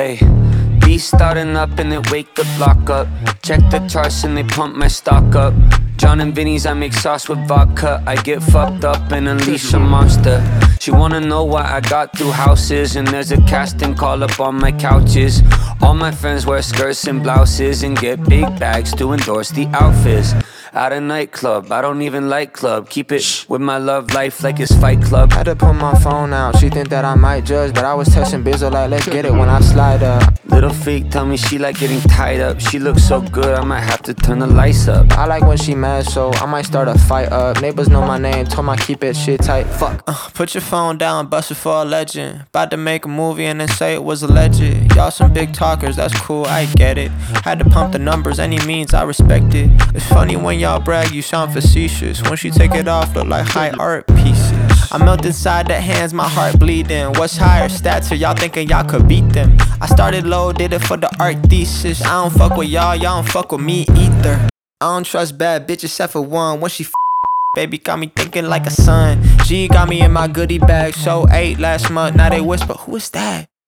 Ayy, beast starting up and they wake the block up. Check the charts and they pump my stock up. John and Vinny's, I make sauce with vodka. I get fucked up and unleash a monster. She wanna know why I got through houses, and there's a casting call up on my couches. All my friends wear skirts and blouses and get big bags to endorse the outfits. At a nightclub, I don't even like club. Keep it with my love life like it's Fight Club. Had to pull my phone out, she think that I might judge, but I was texting Bizzo like, let's get it when I slide up. Little freak tell me she like getting tied up. She looks so good, I might have to turn the lights up. I like when she mad, so I might start a fight up. Neighbors know my name, told my keep it shit tight. Fuck. Put your phone down, bust it for a legend. About to make a movie and then say it was alleged. Y'all some big talkers, that's cool, I get it. Had to pump the numbers, any means, I respect it. It's funny when y'all brag, you sound facetious. Once you take it off, look like high art pieces. I melt inside the hands, my heart bleeding. What's higher, stats or y'all thinking y'all could beat them? I started low, did it for the art thesis. I don't fuck with y'all don't fuck with me either. I don't trust bad bitches except for one. When she baby got me thinking like a son. G got me in my goodie bag, so 8 last month. Now they whisper, who is that?